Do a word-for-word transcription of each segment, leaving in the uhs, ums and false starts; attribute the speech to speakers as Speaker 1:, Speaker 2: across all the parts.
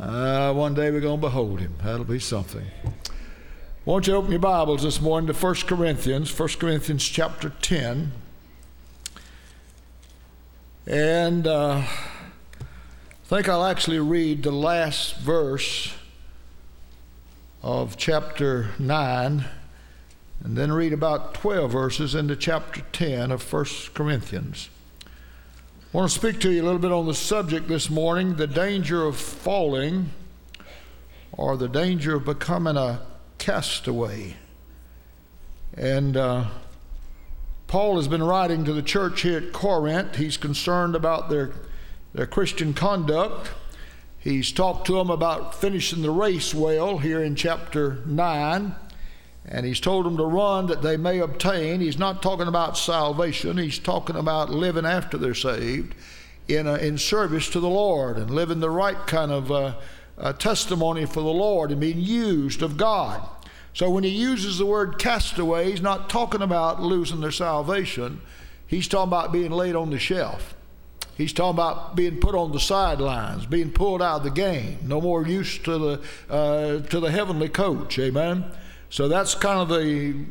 Speaker 1: Uh, one day we're going to behold him. That'll be something. Won't you open your Bibles this morning to First Corinthians, First Corinthians chapter ten. And uh, I think I'll actually read the last verse of chapter nine and then read about twelve verses into chapter ten of First Corinthians. I want to speak to you a little bit on the subject this morning, the danger of falling or the danger of becoming a castaway. And uh, Paul has been writing to the church here at Corinth. He's concerned about their, their Christian conduct. He's talked to them about finishing the race well here in chapter nine. And he's told them to run that they may obtain. He's not talking about salvation. He's talking about living after they're saved in, a, in service to the Lord and living the right kind of uh, uh, testimony for the Lord and being used of God. So when he uses the word castaway, he's not talking about losing their salvation. He's talking about being laid on the shelf. He's talking about being put on the sidelines, being pulled out of the game. No more use to the uh, to the heavenly coach. Amen. So that's kind of the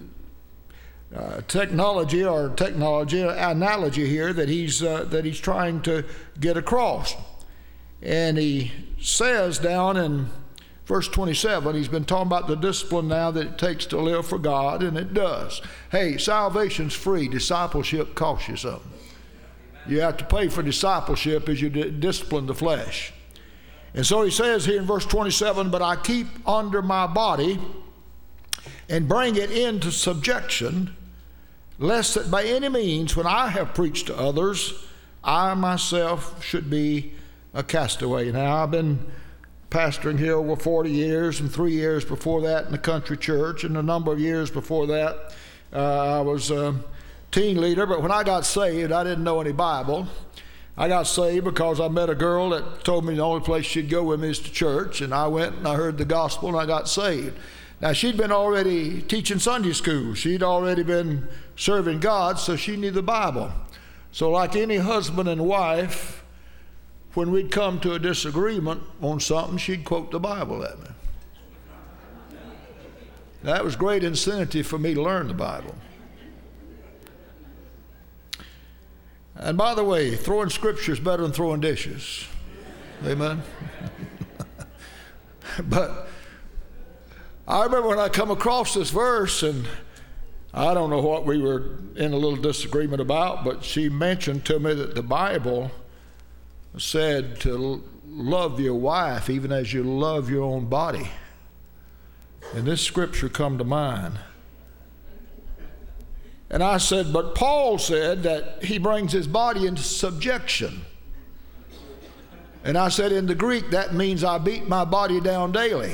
Speaker 1: uh, technology or technology analogy here that he's uh, that he's trying to get across. And he says down in verse twenty-seven, he's been talking about the discipline now that it takes to live for God, and it does. Hey, salvation's free. Discipleship costs you something. You have to pay for discipleship as you d- discipline the flesh. And so he says here in verse twenty-seven, but I keep under my body and bring it into subjection, lest that by any means, when I have preached to others, I myself should be a castaway. Now, I've been pastoring here over forty years, and three years before that in the country church, and a number of years before that uh, I was a teen leader. But when I got saved, I didn't know any Bible. I got saved because I met a girl that told me the only place she'd go with me is to church, and I went and I heard the gospel and I got saved. Now, she'd been already teaching Sunday school. She'd already been serving God, so she knew the Bible. So like any husband and wife, when we'd come to a disagreement on something, she'd quote the Bible at me. That was great incentive for me to learn the Bible. And by the way, throwing scripture is better than throwing dishes. Amen? But I remember when I come across this verse, and I don't know what we were in a little disagreement about, but she mentioned to me that the Bible said to love your wife even as you love your own body. And this scripture come to mind. And I said, but Paul said that he brings his body into subjection. And I said, in the Greek, that means I beat my body down daily.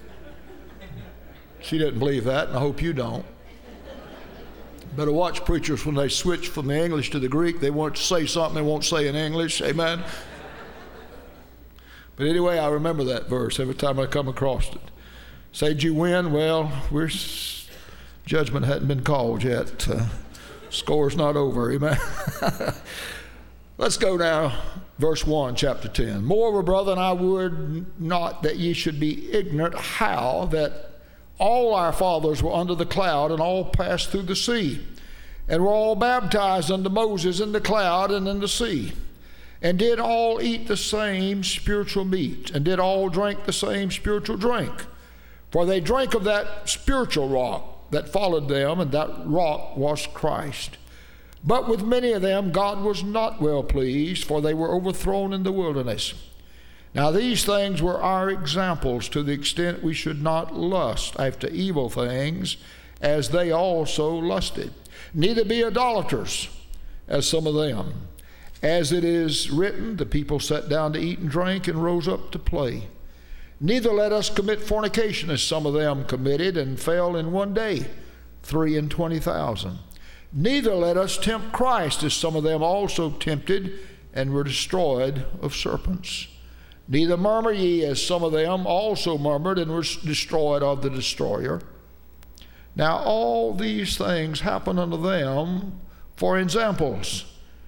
Speaker 1: She didn't believe that, and I hope you don't. Better watch preachers when they switch from the English to the Greek. They want to say something they won't say in English. Amen? But anyway, I remember that verse every time I come across it. Say, did you win? Well, we're, judgment hadn't been called yet. Uh, score's not over. Amen? Let's go now, verse one, chapter ten. Moreover, brethren, I would not that ye should be ignorant how that all our fathers were under the cloud, and all passed through the sea, and were all baptized unto Moses in the cloud and in the sea, and did all eat the same spiritual meat, and did all drink the same spiritual drink. For they drank of that spiritual rock that followed them, and that rock was Christ. But with many of them God was not well pleased, for they were overthrown in the wilderness. Now these things were our examples, to the extent we should not lust after evil things, as they also lusted. Neither be idolaters, as some of them. As it is written, the people sat down to eat and drink, and rose up to play. Neither let us commit fornication, as some of them committed, and fell in one day three and twenty thousand. Neither let us tempt Christ, as some of them also tempted, and were destroyed of serpents. Neither murmur ye, as some of them also murmured, and were destroyed of the destroyer. Now all these things happen unto them for examples,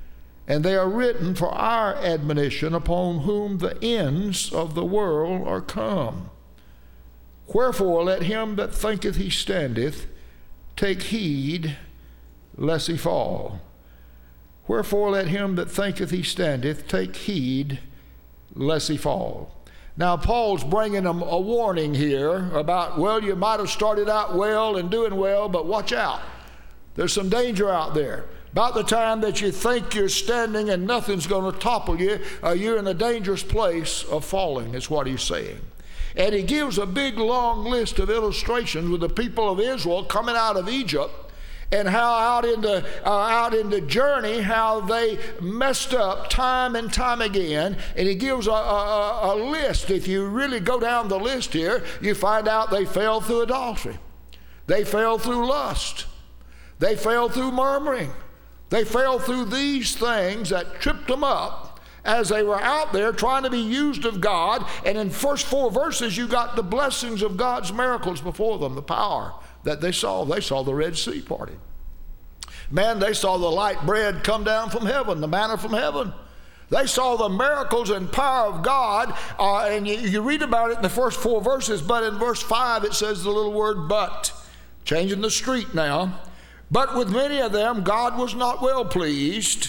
Speaker 1: and they are written for our admonition, upon whom the ends of the world are come. Wherefore let him that thinketh he standeth take heed lest he fall. Wherefore let him that thinketh he standeth take heed lest he fall. Now Paul's bringing them a warning here about, well, you might have started out well and doing well, but watch out. There's some danger out there. About the time that you think you're standing and nothing's going to topple you, uh, you're in a dangerous place of falling, is what he's saying. And he gives a big long list of illustrations with the people of Israel coming out of Egypt, and how out in the uh, out in the journey, how they messed up time and time again. And he gives a, a, a list. If you really go down the list here, you find out they fell through adultery. They fell through lust. They fell through murmuring. They fell through these things that tripped them up as they were out there trying to be used of God. And in first four verses, you got the blessings of God's miracles before them, the power that they saw. They saw the Red Sea parted. Man, they saw the light bread come down from heaven, the manna from heaven. They saw the miracles and power of God, uh, and you, you read about it in the first four verses, but in verse five it says the little word but, changing the street now. But with many of them God was not well pleased,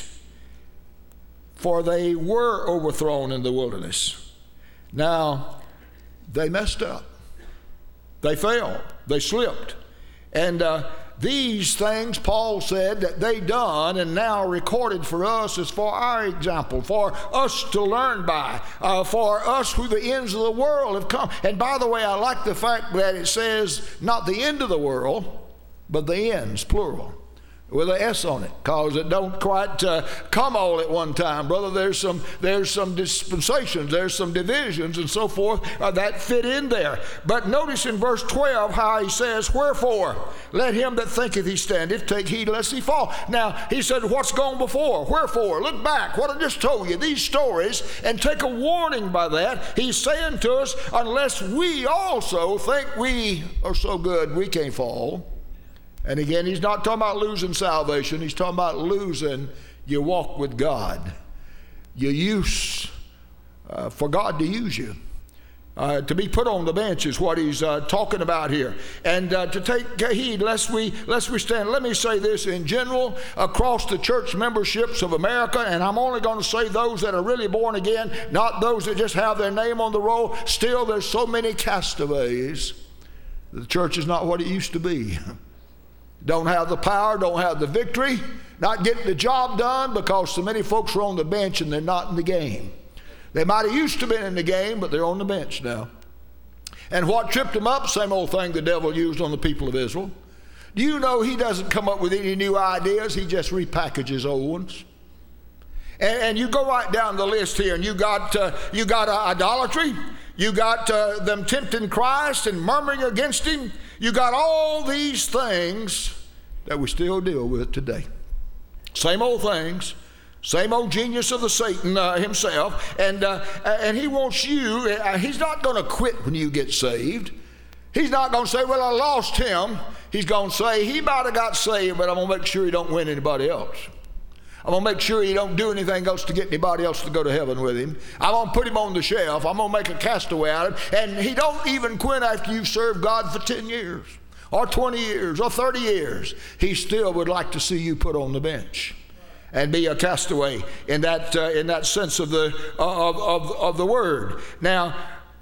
Speaker 1: for they were overthrown in the wilderness. Now, they messed up. They fell. They slipped. And uh, these things, Paul said, that they done and now recorded for us is for our example, for us to learn by, uh, for us who the ends of the world have come. And by the way, I like the fact that it says not the end of the world, but the ends, plural, with an S on it, because it don't quite uh, come all at one time, brother. There's some there's some dispensations, there's some divisions and so forth uh, that fit in there. But notice in verse twelve how he says, wherefore let him that thinketh he standeth take heed lest he fall. Now he said, what's gone before? Wherefore? Look back, what I just told you, these stories, and take a warning by that. He's saying to us, unless we also think we are so good we can't fall. And again, he's not talking about losing salvation. He's talking about losing your walk with God, your use uh, for God to use you. Uh, to be put on the bench is what he's uh, talking about here. And uh, to take heed lest we, lest we stand. Let me say this in general across the church memberships of America, and I'm only going to say those that are really born again, not those that just have their name on the roll. Still, there's so many castaways. The church is not what it used to be. Don't have the power, don't have the victory, not getting the job done because so many folks are on the bench and they're not in the game. They might have used to been in the game, but they're on the bench now. And what tripped them up? Same old thing the devil used on the people of Israel. Do you know he doesn't come up with any new ideas? He just repackages old ones. And, and you go right down the list here, and you got uh, you got uh, idolatry. You got uh, them tempting Christ and murmuring against him. You got all these things that we still deal with today. Same old things, same old genius of the Satan uh, himself. And, uh, and he wants you, uh, he's not going to quit when you get saved. He's not going to say, well, I lost him. He's going to say, he might have got saved, but I'm going to make sure he don't win anybody else. I'm going to make sure he don't do anything else to get anybody else to go to heaven with him. I'm going to put him on the shelf. I'm going to make a castaway out of him. And he don't even quit after you serve God for ten years or twenty years or thirty years. He still would like to see you put on the bench and be a castaway in that uh, in that sense of the of, of, of the word. Now,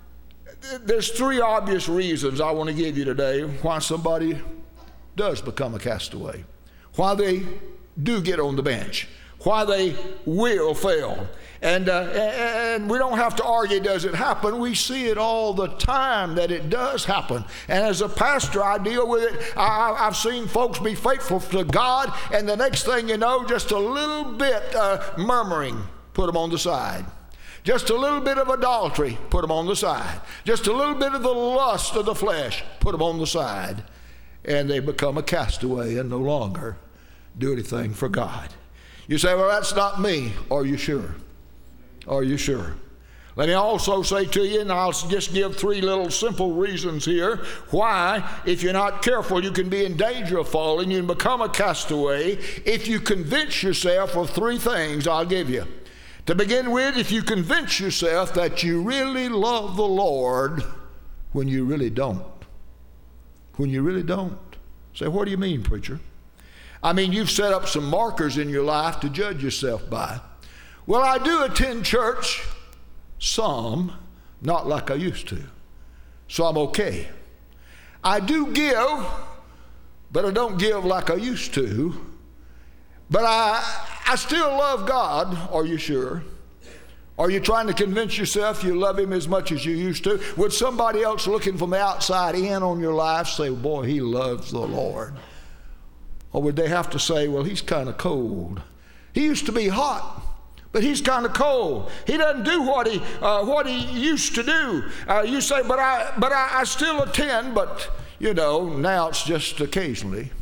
Speaker 1: there's three obvious reasons I want to give you today why somebody does become a castaway, why they do get on the bench, why they will fail. And, uh, and we don't have to argue, does it happen? We see it all the time that it does happen. And as a pastor, I deal with it. I, I've seen folks be faithful to God, and the next thing you know, just a little bit uh, murmuring, put them on the side. Just a little bit of adultery, put them on the side. Just a little bit of the lust of the flesh, put them on the side. And they become a castaway and no longer do anything for God. You say, well, that's not me. Are you sure? Are you sure? Let me also say to you, and I'll just give three little simple reasons here, why, if you're not careful, you can be in danger of falling. You can become a castaway if you convince yourself of three things I'll give you. To begin with, if you convince yourself that you really love the Lord when you really don't. When you really don't. Say, what do you mean, preacher? I mean, you've set up some markers in your life to judge yourself by. Well, I do attend church. Some, not like I used to. So I'm okay. I do give, but I don't give like I used to. But I, I still love God. Are you sure? Are you trying to convince yourself you love Him as much as you used to? Would somebody else looking from the outside in on your life say, boy, he loves the Lord? Or would they have to say, well, he's kind of cold. He used to be hot, but he's kind of cold. He doesn't do what he uh, what he used to do. Uh, you say, but I but I, I still attend, but you know, now it's just occasionally.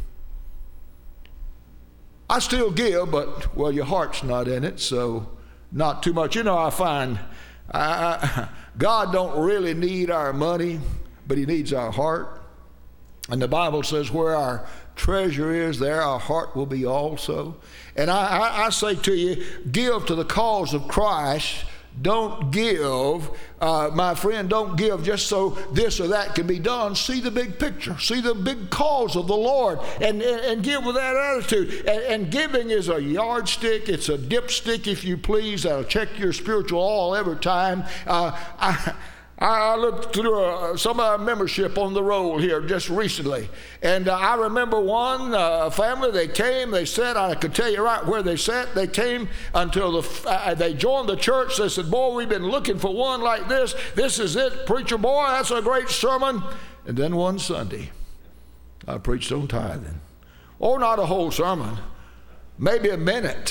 Speaker 1: I still give, but well, your heart's not in it, so not too much. You know, I find I, I, God don't really need our money, but He needs our heart. And the Bible says, where our treasure is, there our heart will be also. And I, I, I say to you, give to the cause of Christ. Don't give, uh, my friend, don't give just so this or that can be done. See the big picture. See the big cause of the Lord and, and, and give with that attitude. And, and giving is a yardstick. It's a dipstick, if you please. That'll check your spiritual all every time. Uh, I, I looked through uh, some of our membership on the roll here just recently, and uh, I remember one uh, family. They came, they sat. I could tell you right where they sat. They came until the uh, they joined the church. They said, "Boy, we've been looking for one like this. This is it, preacher boy. That's a great sermon." And then one Sunday, I preached on tithing. Oh, not a whole sermon, maybe a minute.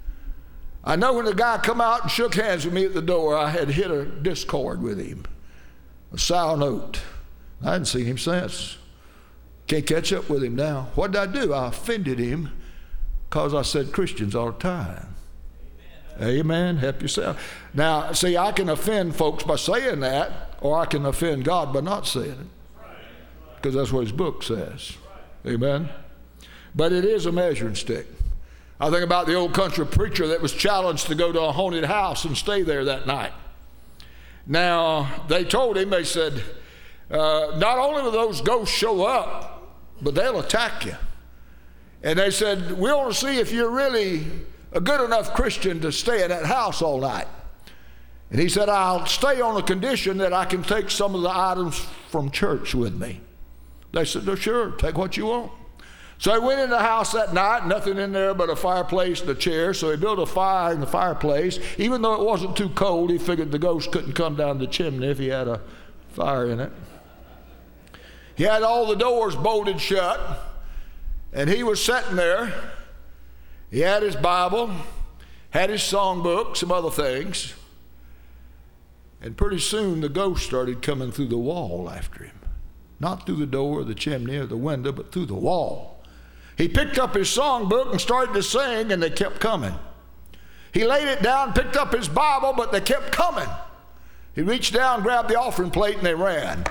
Speaker 1: I know when the guy come out and shook hands with me at the door, I had hit a discord with him, a sour note. I hadn't seen him since. Can't catch up with him now. What did I do? I offended him because I said Christians ought to tithe. Amen. Amen. Help yourself. Now, see, I can offend folks by saying that, or I can offend God by not saying it, because that's what His book says. Amen. But it is a measuring stick. I think about the old country preacher that was challenged to go to a haunted house and stay there that night. Now, they told him, they said, uh, not only will those ghosts show up, but they'll attack you. And they said, we want to see if you're really a good enough Christian to stay in that house all night. And he said, I'll stay on the condition that I can take some of the items from church with me. They said, no, sure, take what you want. So he went in the house that night, nothing in there but a fireplace and a chair. So he built a fire in the fireplace. Even though it wasn't too cold, he figured the ghost couldn't come down the chimney if he had a fire in it. He had all the doors bolted shut, and he was sitting there. He had his Bible, had his songbook, some other things. And pretty soon the ghost started coming through the wall after him. Not through the door or the chimney or the window, but through the wall. He picked up his songbook and started to sing, and they kept coming. He laid it down, picked up his Bible, but they kept coming. He reached down, grabbed the offering plate, and they ran.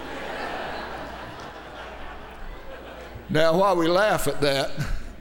Speaker 1: Now, while we laugh at that,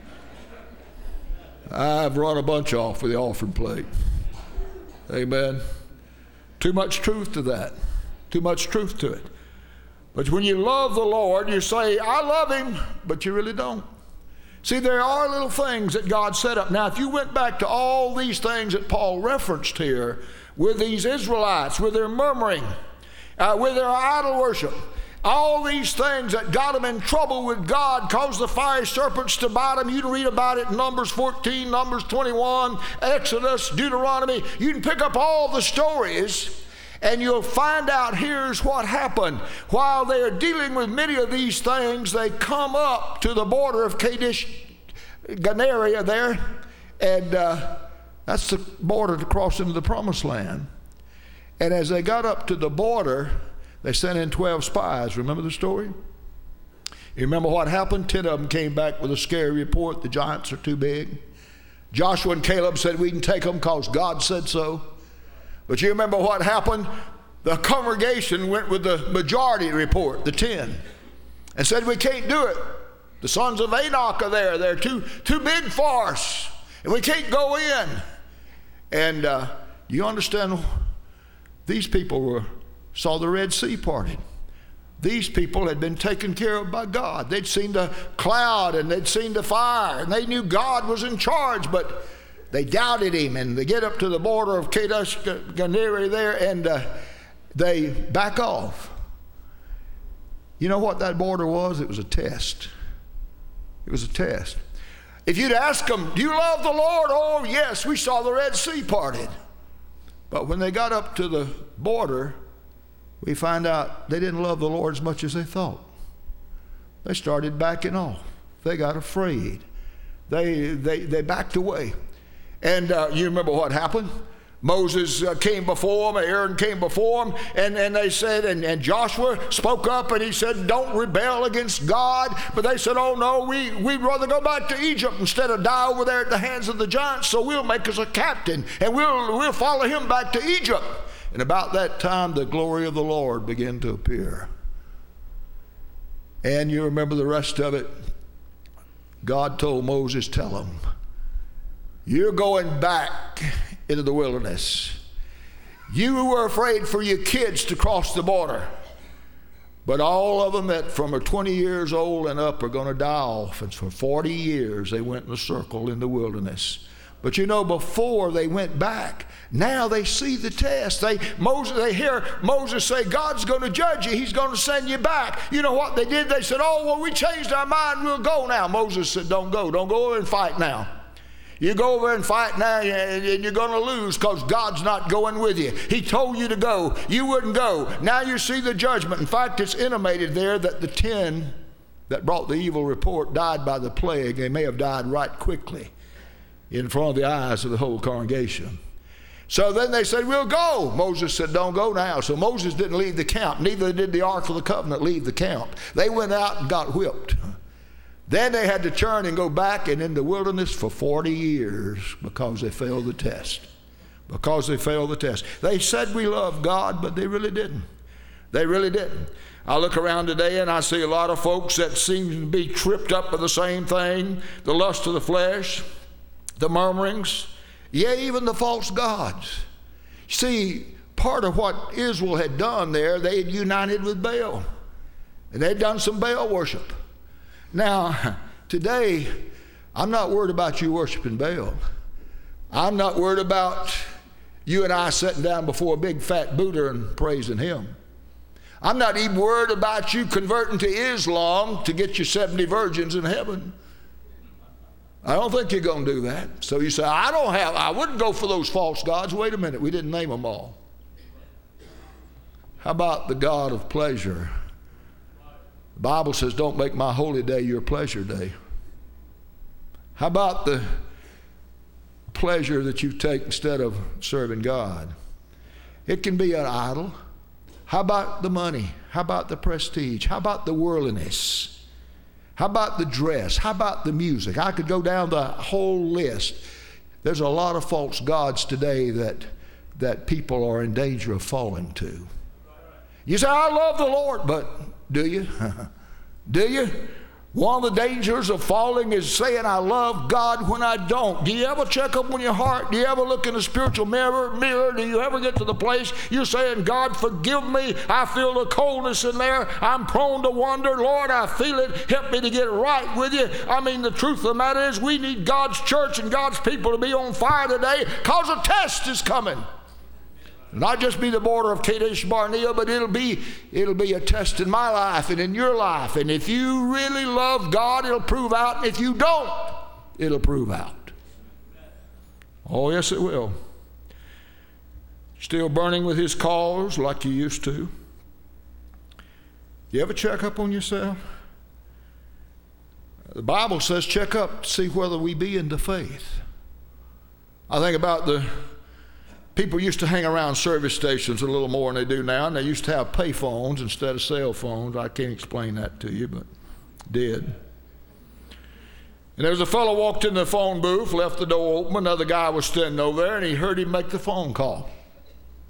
Speaker 1: I've run a bunch off with the offering plate. Amen. Too much truth to that. Too much truth to it. But when you love the Lord, you say, I love Him, but you really don't. See, there are little things that God set up. Now, if you went back to all these things that Paul referenced here with these Israelites, with their murmuring, uh, with their idol worship, all these things that got them in trouble with God, caused the fiery serpents to bite them. You can read about it in Numbers fourteen, Numbers twenty-one, Exodus, Deuteronomy. You can pick up all the stories, and you'll find out here's what happened. While they are dealing with many of these things, they come up to the border of Kadesh Barnea there, and uh, that's the border to cross into the promised land. And as they got up to the border, they sent in twelve spies. Remember the story? You remember what happened? Ten of them came back with a scary report. The giants are too big. Joshua and Caleb said, we can take them because God said so. But you remember what happened? The congregation went with the majority report, the ten, and said, we can't do it. The sons of Enoch are there. They're too, too big for us, and we can't go in. And uh, you understand, these people were saw the Red Sea parted. These people had been taken care of by God. They'd seen the cloud and they'd seen the fire, and they knew God was in charge, but they doubted him. And they get up to the border of Kadesh Barnea there, and uh, they back off. You know what that border was? It was a test. It was a test. If you'd ask them, do you love the Lord? Oh, yes, we saw the Red Sea parted. But when they got up to the border, we find out they didn't love the Lord as much as they thought. They started backing off. They got afraid. They they they backed away. And uh, you remember what happened? Moses uh, came before them, Aaron came before them, and, and they said, and, and Joshua spoke up and he said, don't rebel against God. But they said, oh no, we, we'd rather go back to Egypt instead of die over there at the hands of the giants, so we'll make us a captain and we'll, we'll follow him back to Egypt. And about that time, the glory of the Lord began to appear. And you remember the rest of it. God told Moses, tell him, you're going back into the wilderness. You were afraid for your kids to cross the border, but all of them that from are twenty years old and up are going to die off. And for forty years they went in a circle in the wilderness. But you know, before they went back, now they see the test. They Moses, they hear Moses say, God's going to judge you. He's going to send you back. You know what they did? They said, oh, well, we changed our mind. We'll go now. Moses said, don't go. Don't go over and fight now. You go over and fight now, and you're going to lose because God's not going with you. He told you to go. You wouldn't go. Now you see the judgment. In fact, it's intimated there that the ten that brought the evil report died by the plague. They may have died right quickly in front of the eyes of the whole congregation. So then they said, we'll go. Moses said, don't go now. So Moses didn't leave the camp. Neither did the Ark of the Covenant leave the camp. They went out and got whipped. Then they had to turn and go back and in the wilderness for forty years because they failed the test. Because they failed the test. They said we love God, but they really didn't. They really didn't. I look around today and I see a lot of folks that seem to be tripped up with the same thing, the lust of the flesh, the murmurings, yea, even the false gods. See, part of what Israel had done there, they had united with Baal. And they'd done some Baal worship. Now, today, I'm not worried about you worshiping Baal. I'm not worried about you and I sitting down before a big fat Buddha and praising him. I'm not even worried about you converting to Islam to get your seventy virgins in heaven. I don't think you're going to do that. So you say, I don't have, I wouldn't go for those false gods. Wait a minute, we didn't name them all. How about the God of pleasure? The Bible says, don't make my holy day your pleasure day. How about the pleasure that you take instead of serving God? It can be an idol. How about the money? How about the prestige? How about the worldliness? How about the dress? How about the music? I could go down the whole list. There's a lot of false gods today that, that people are in danger of falling to. You say, I love the Lord, but do you? Do you? One of the dangers of falling is saying I love God when I don't. Do you ever check up on your heart? Do you ever look in the spiritual mirror? mirror? Do you ever get to the place you're saying, God, forgive me. I feel the coldness in there. I'm prone to wonder. Lord, I feel it. Help me to get right with you. I mean, the truth of the matter is we need God's church and God's people to be on fire today because a test is coming. Not just be the border of Kadesh Barnea, but it'll be it'll be a test in my life and in your life. And if you really love God, it'll prove out. And if you don't, it'll prove out. Oh, yes, it will. Still burning with his cause like you used to. You ever check up on yourself? The Bible says check up to see whether we be in the faith. I think about the people used to hang around service stations a little more than they do now, and they used to have pay phones instead of cell phones. I can't explain that to you, but did. And there was a fellow walked in the phone booth, left the door open. Another guy was standing over there, and he heard him make the phone call.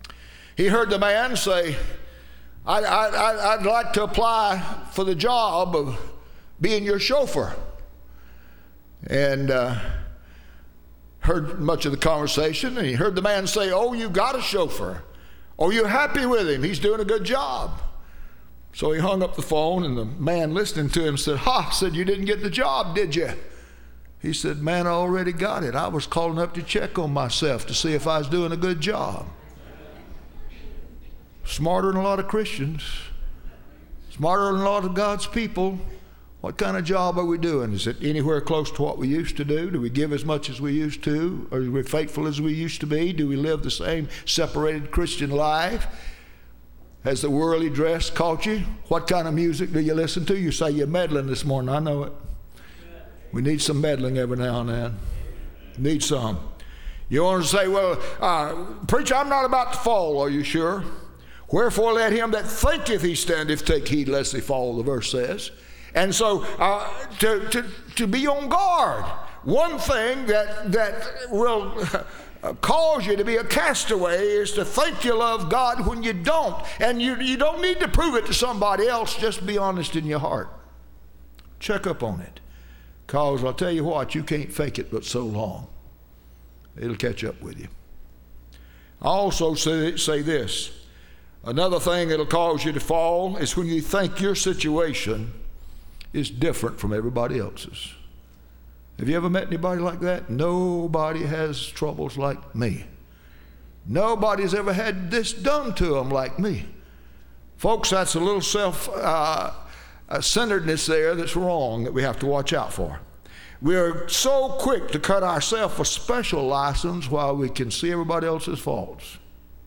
Speaker 1: He heard the man say, I, I, I'd like to apply for the job of being your chauffeur. And uh, heard much of the conversation, and he heard the man say, oh, you got a chauffeur. Oh, you're happy with him. He's doing a good job. So he hung up the phone, and the man listening to him said, ha, said, you didn't get the job, did you? He said, man, I already got it. I was calling up to check on myself to see if I was doing a good job. Smarter than a lot of Christians. Smarter than a lot of God's people. What kind of job are we doing? Is it anywhere close to what we used to do? Do we give as much as we used to? Are we faithful as we used to be? Do we live the same separated Christian life? Has the worldly dress caught you? What kind of music do you listen to? You say you're meddling this morning. I know it. We need some meddling every now and then. Need some. You want to say, well, uh, preacher, I'm not about to fall. Are you sure? Wherefore let him that thinketh he standeth take heed lest he fall, the verse says. And so uh, to, to, to be on guard. One thing that, that will cause you to be a castaway is to think you love God when you don't. And you, you don't need to prove it to somebody else. Just be honest in your heart. Check up on it. Because I'll tell you what, you can't fake it but so long. It'll catch up with you. I also say, say this. Another thing that'll cause you to fall is when you think your situation is different from everybody else's. Have you ever met anybody like that? Nobody has troubles like me. Nobody's ever had this done to them like me. Folks, that's a little self-centeredness uh, there that's wrong that we have to watch out for. We're so quick to cut ourselves a special license while we can see everybody else's faults.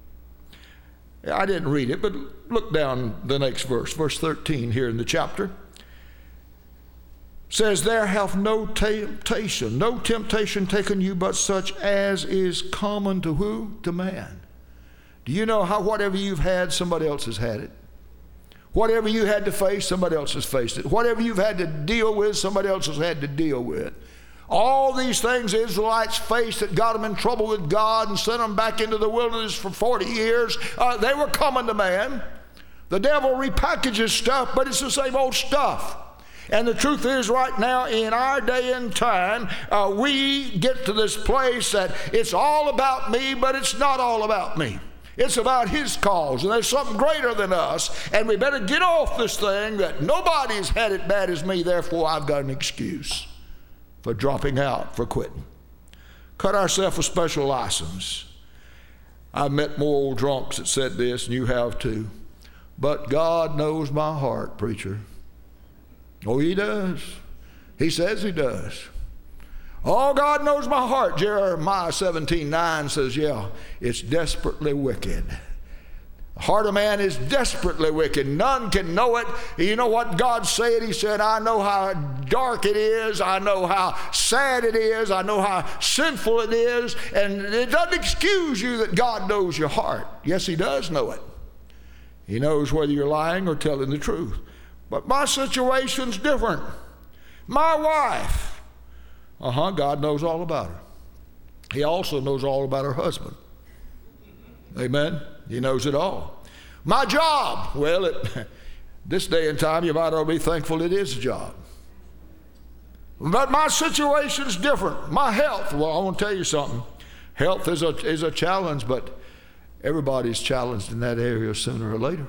Speaker 1: I didn't read it, but look down the next verse, verse thirteen here in the chapter. Says, there hath no temptation, no temptation taken you but such as is common to who? To man. Do you know how whatever you've had, somebody else has had it? Whatever you had to face, somebody else has faced it. Whatever you've had to deal with, somebody else has had to deal with. All these things the Israelites faced that got them in trouble with God and sent them back into the wilderness for forty years, uh, they were common to man. The devil repackages stuff, but it's the same old stuff. And the truth is, right now in our day and time, uh, we get to this place that it's all about me, but it's not all about me. It's about his cause, and there's something greater than us, and we better get off this thing that nobody's had it bad as me, therefore I've got an excuse for dropping out, for quitting. Cut ourselves a special license. I've met more old drunks that said this, and you have too. But God knows my heart, preacher. Oh, he does. He says he does. Oh, God knows my heart. Jeremiah seventeen nine says, yeah, it's desperately wicked. The heart of man is desperately wicked. None can know it. You know what God said? He said, I know how dark it is. I know how sad it is. I know how sinful it is. And it doesn't excuse you that God knows your heart. Yes, he does know it. He knows whether you're lying or telling the truth. But my situation's different. My wife, uh-huh, God knows all about her. He also knows all about her husband. Amen? He knows it all. My job, well, at this day and time, you might all be thankful it is a job. But my situation's different. My health, well, I want to tell you something. Health is a, is a challenge, but everybody's challenged in that area sooner or later.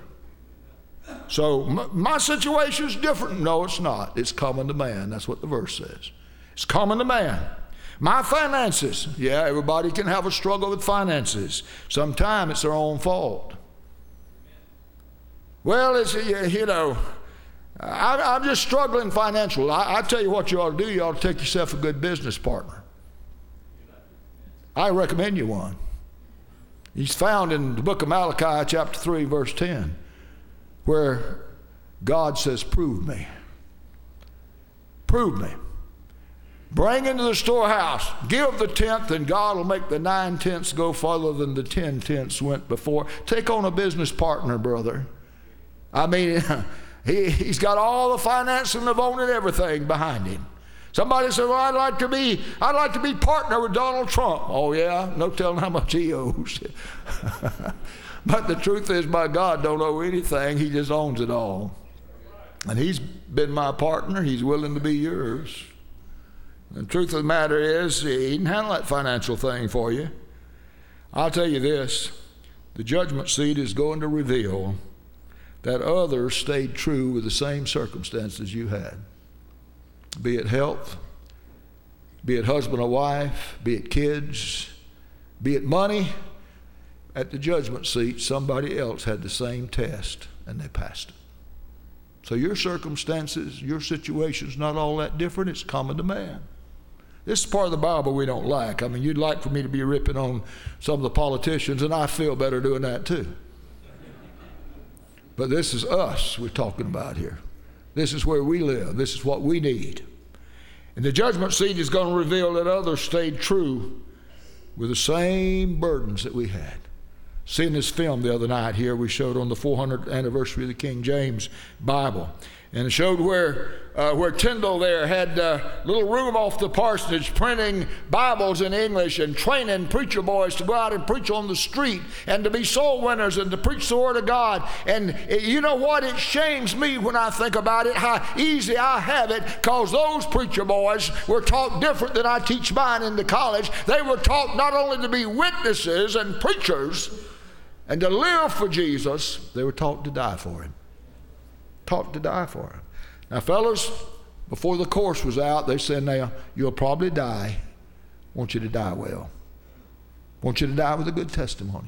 Speaker 1: So my, my situation's different. No, it's not. It's common to man. That's what the verse says. It's common to man. My finances. Yeah, everybody can have a struggle with finances. Sometimes it's their own fault. Well, it's, you know, I, I'm just struggling financially. I, I tell you what you ought to do. You ought to take yourself a good business partner. I recommend you one. He's found in the book of Malachi, chapter three, verse ten. Where God says, prove me. Prove me. Bring into the storehouse. Give the tenth, and God will make the nine tenths go farther than the ten tenths went before. Take on a business partner, brother. I mean, he, he's got all the financing of owning everything behind him. Somebody said, well, I'd like to be, I'd like to be partner with Donald Trump. Oh, yeah? No telling how much he owes. But the truth is, my God don't owe anything. He just owns it all. And he's been my partner. He's willing to be yours. The truth of the matter is, he can handle that financial thing for you. I'll tell you this, the judgment seat is going to reveal that others stayed true with the same circumstances you had. Be it health, be it husband or wife, be it kids, be it money. At the judgment seat, somebody else had the same test and they passed it. So your circumstances, your situation's not all that different. It's common to man. This is part of the Bible we don't like. I mean, you'd like for me to be ripping on some of the politicians, and I feel better doing that too. But this is us we're talking about here. This is where we live. This is what we need. And the judgment seat is going to reveal that others stayed true with the same burdens that we had. Seeing this film the other night here, we showed on the four hundredth anniversary of the King James Bible. And it showed where uh, where Tyndall there had a little room off the parsonage printing Bibles in English and training preacher boys to go out and preach on the street and to be soul winners and to preach the Word of God. And it, you know what? It shames me when I think about it, how easy I have it, because those preacher boys were taught different than I teach mine in the college. They were taught not only to be witnesses and preachers and to live for Jesus, they were taught to die for Him. Taught to die for Him. Now, fellas, before the course was out, they said, now, you'll probably die. I want you to die well. I want you to die with a good testimony.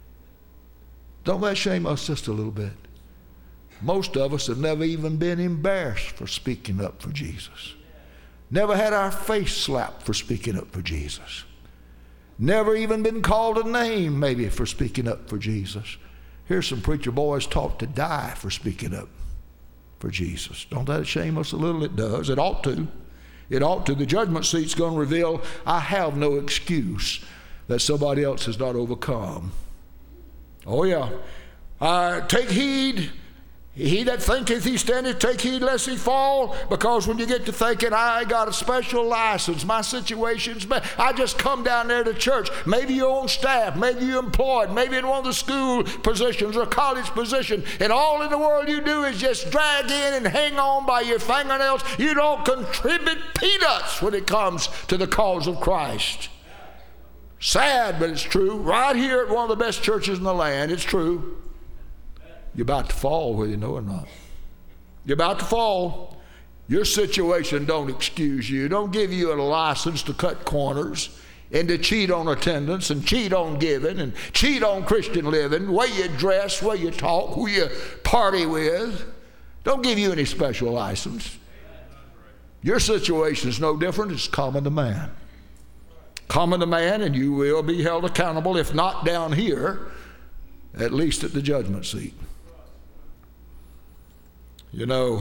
Speaker 1: Don't that shame us just a little bit? Most of us have never even been embarrassed for speaking up for Jesus. Never had our face slapped for speaking up for Jesus. Never even been called a name, maybe, for speaking up for Jesus. Here's some preacher boys taught to die for speaking up for Jesus. Don't that shame us a little? It does. It ought to. It ought to. The judgment seat's going to reveal I have no excuse that somebody else has not overcome. Oh, yeah. Uh, take heed. He that thinketh he standeth, take heed lest he fall, because when you get to thinking, I got a special license, my situation's bad, I just come down there to church. Maybe you're on staff, maybe you're employed, maybe in one of the school positions or college position, and all in the world you do is just drag in and hang on by your fingernails. You don't contribute peanuts when it comes to the cause of Christ. Sad, but it's true. Right here at one of the best churches in the land, it's true. You're about to fall, whether you know or not. You're about to fall. Your situation don't excuse you. Don't give you a license to cut corners and to cheat on attendance and cheat on giving and cheat on Christian living, the way you dress, the way you talk, who you party with. Don't give you any special license. Your situation is no different. It's common to man. Common to man, and you will be held accountable, if not down here, at least at the judgment seat. You know,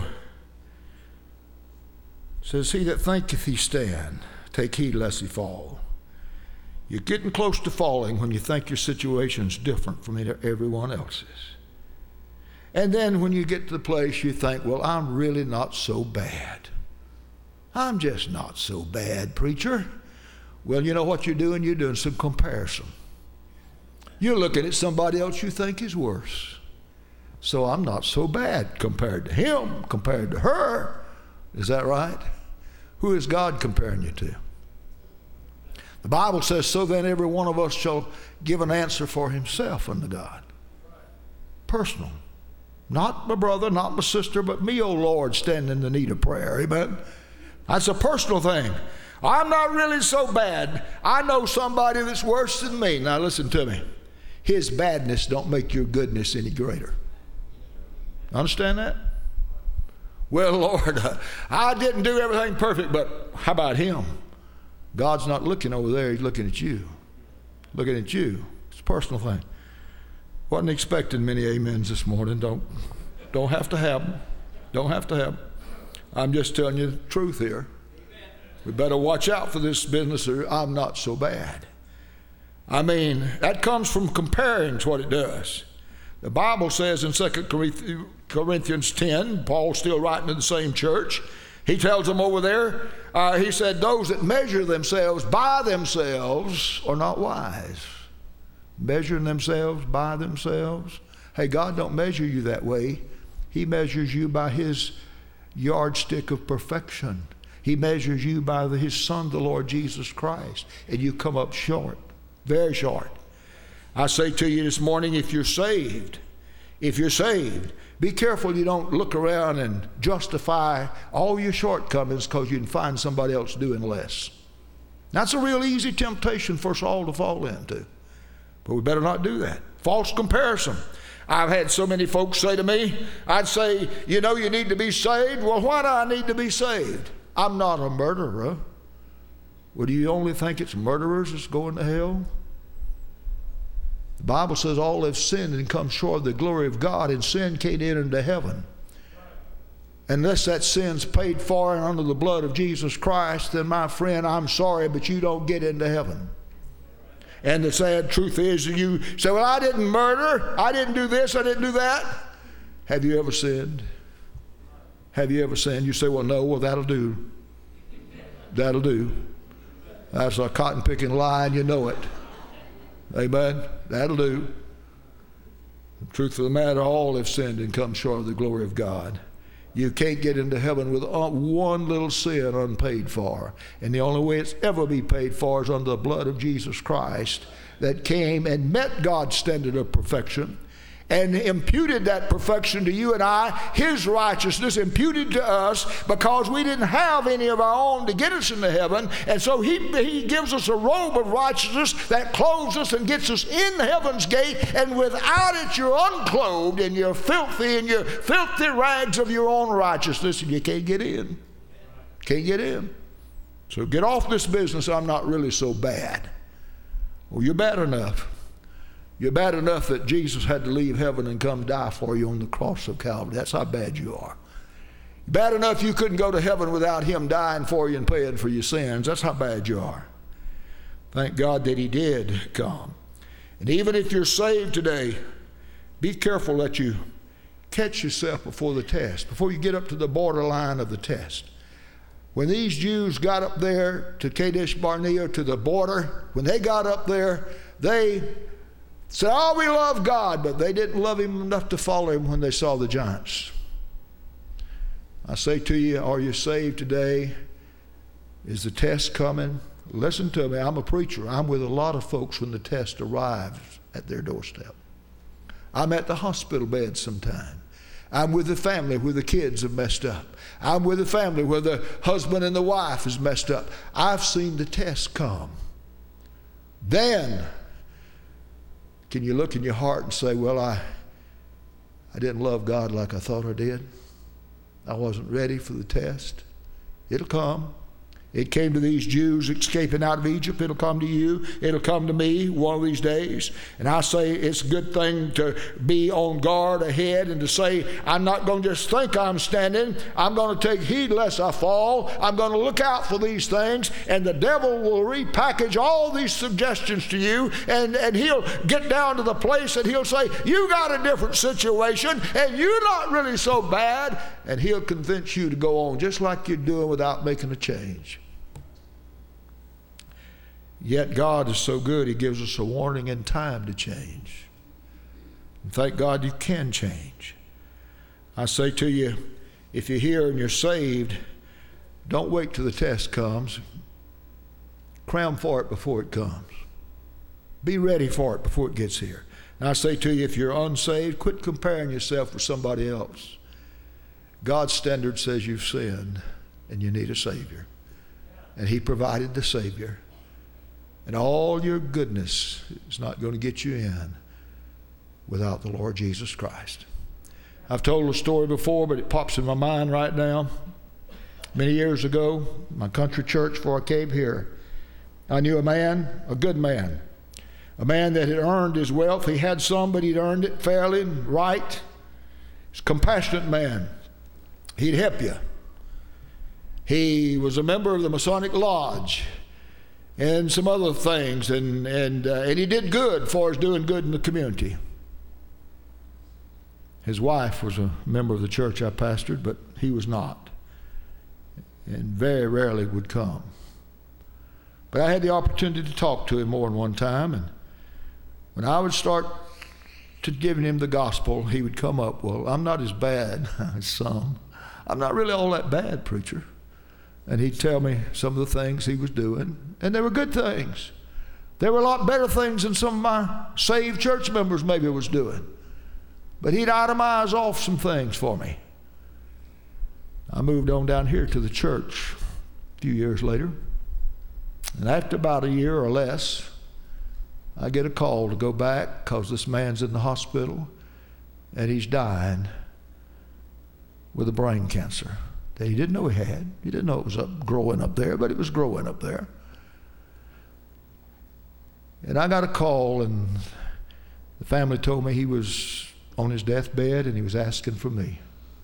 Speaker 1: it says, he that thinketh he stand, take heed lest he fall. You're getting close to falling when you think your situation's different from everyone else's. And then when you get to the place you think, well, I'm really not so bad. I'm just not so bad, preacher. Well, you know what you're doing? You're doing some comparison. You're looking at somebody else you think is worse. So I'm not so bad compared to him, compared to her. Is that right? Who is God comparing you to? The Bible says, so then every one of us shall give an answer for himself unto God. Personal. Not my brother, not my sister, but me, O Lord, standing in the need of prayer. Amen? That's a personal thing. I'm not really so bad. I know somebody that's worse than me. Now listen to me. His badness don't make your goodness any greater. Understand that? Well, Lord, I didn't do everything perfect, but how about him? God's not looking over there. He's looking at you. Looking at you. It's a personal thing. Wasn't expecting many amens this morning. Don't, don't have to have them. Don't have to have them. I'm just telling you the truth here. We better watch out for this business or I'm not so bad. I mean, that comes from comparing to what it does. The Bible says in Second Corinthians ten, Paul's still writing to the same church, he tells them over there, uh, he said, those that measure themselves by themselves are not wise. measuring themselves by themselves. Hey, God don't measure you that way. He measures you by his yardstick of perfection. He measures you by the, his Son, the Lord Jesus Christ. And you come up short, very short. I say to you this morning, if you're saved, if you're saved, be careful you don't look around and justify all your shortcomings because you can find somebody else doing less. That's a real easy temptation for us all to fall into. But we better not do that. False comparison. I've had so many folks say to me, I'd say, you know, you need to be saved. Well, why do I need to be saved? I'm not a murderer. Well, do you only think it's murderers that's going to hell? The Bible says all have sinned and come short of the glory of God, and sin can't enter into heaven. Unless that sin's paid for and under the blood of Jesus Christ, then my friend, I'm sorry, but you don't get into heaven. And the sad truth is that you say, well, I didn't murder, I didn't do this, I didn't do that. Have you ever sinned? Have you ever sinned? You say, well, no, well, that'll do. That'll do. That's a cotton-picking lie, and you know it. Amen? That'll do. The truth of the matter, all have sinned and come short of the glory of God. You can't get into heaven with one little sin unpaid for. And the only way it's ever be paid for is under the blood of Jesus Christ that came and met God's standard of perfection and imputed that perfection to you and I, his righteousness imputed to us because we didn't have any of our own to get us into heaven. And so he, he gives us a robe of righteousness that clothes us and gets us in heaven's gate. And without it, you're unclothed and you're filthy and you're filthy rags of your own righteousness, and you can't get in. Can't get in. So get off this business, I'm not really so bad. Well, you're bad enough. You're bad enough that Jesus had to leave heaven and come die for you on the cross of Calvary. That's how bad you are. Bad enough you couldn't go to heaven without him dying for you and paying for your sins. That's how bad you are. Thank God that he did come. And even if you're saved today, be careful that you catch yourself before the test, before you get up to the borderline of the test. When these Jews got up there to Kadesh Barnea, to the border, when they got up there, they said, oh, we love God, but they didn't love him enough to follow him when they saw the giants. I say to you, are you saved today? Is the test coming? Listen to me, I'm a preacher. I'm with a lot of folks when the test arrives at their doorstep. I'm at the hospital bed sometime. I'm with the family where the kids have messed up. I'm with the family where the husband and the wife has messed up. I've seen the test come. Then can you look in your heart and say, well, I, I didn't love God like I thought I did. I wasn't ready for the test. It'll come. It came to these Jews escaping out of Egypt. It'll come to you. It'll come to me one of these days. And I say it's a good thing to be on guard ahead and to say, I'm not going to just think I'm standing. I'm going to take heed lest I fall. I'm going to look out for these things. And the devil will repackage all these suggestions to you. And, and he'll get down to the place and he'll say, you got a different situation and you're not really so bad. And he'll convince you to go on just like you're doing without making a change. Yet God is so good, he gives us a warning and time to change. And thank God you can change. I say to you, if you're here and you're saved, don't wait till the test comes. Cram for it before it comes. Be ready for it before it gets here. And I say to you, if you're unsaved, quit comparing yourself with somebody else. God's standard says you've sinned and you need a Savior. And he provided the Savior. And all your goodness is not going to get you in without the Lord Jesus Christ. I've told a story before, but it pops in my mind right now. Many years ago, my country church before I came here, I knew a man, a good man, a man that had earned his wealth. He had some, but he'd earned it fairly and right. He's a compassionate man. He'd help you. He was a member of the Masonic Lodge and some other things, and and uh, and he did good as far as doing good in the community. His wife was a member of the church I pastored, but he was not, and very rarely would come. But I had the opportunity to talk to him more than one time, and when I would start to giving him the gospel, he would come up, well, I'm not as bad as some. I'm not really all that bad, preacher. And he'd tell me some of the things he was doing, and they were good things. There were a lot better things than some of my saved church members maybe was doing. But he'd itemize off some things for me. I moved on down here to the church a few years later. And after about a year or less, I get a call to go back because this man's in the hospital and he's dying with a brain cancer that he didn't know he had. He didn't know it was up, growing up there, but it was growing up there. And I got a call, and the family told me he was on his deathbed and he was asking for me.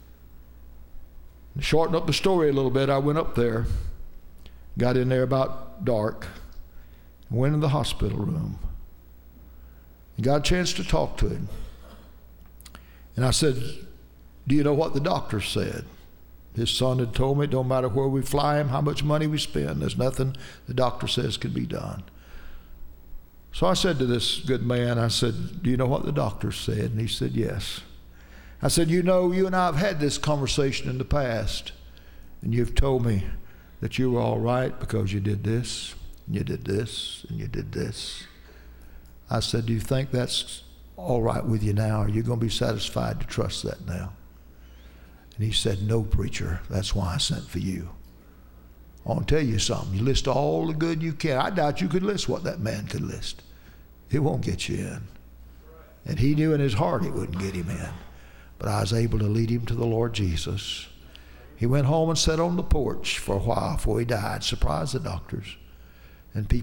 Speaker 1: To shorten up the story a little bit, I went up there, got in there about dark, and went in the hospital room. And got a chance to talk to him. And I said, do you know what the doctor said? His son had told me, it don't matter where we fly him, how much money we spend, there's nothing the doctor says can be done. So I said to this good man, I said, do you know what the doctor said? And he said, yes. I said, you know, you and I have had this conversation in the past, and you've told me that you were all right because you did this, and you did this, and you did this. I said, do you think that's all right with you now? Are you going to be satisfied to trust that now? And he said, no, preacher, that's why I sent for you. I want to tell you something. You list all the good you can. I doubt you could list what that man could list. It won't get you in. And he knew in his heart it wouldn't get him in. But I was able to lead him to the Lord Jesus. He went home and sat on the porch for a while before he died. Surprised the doctors. And people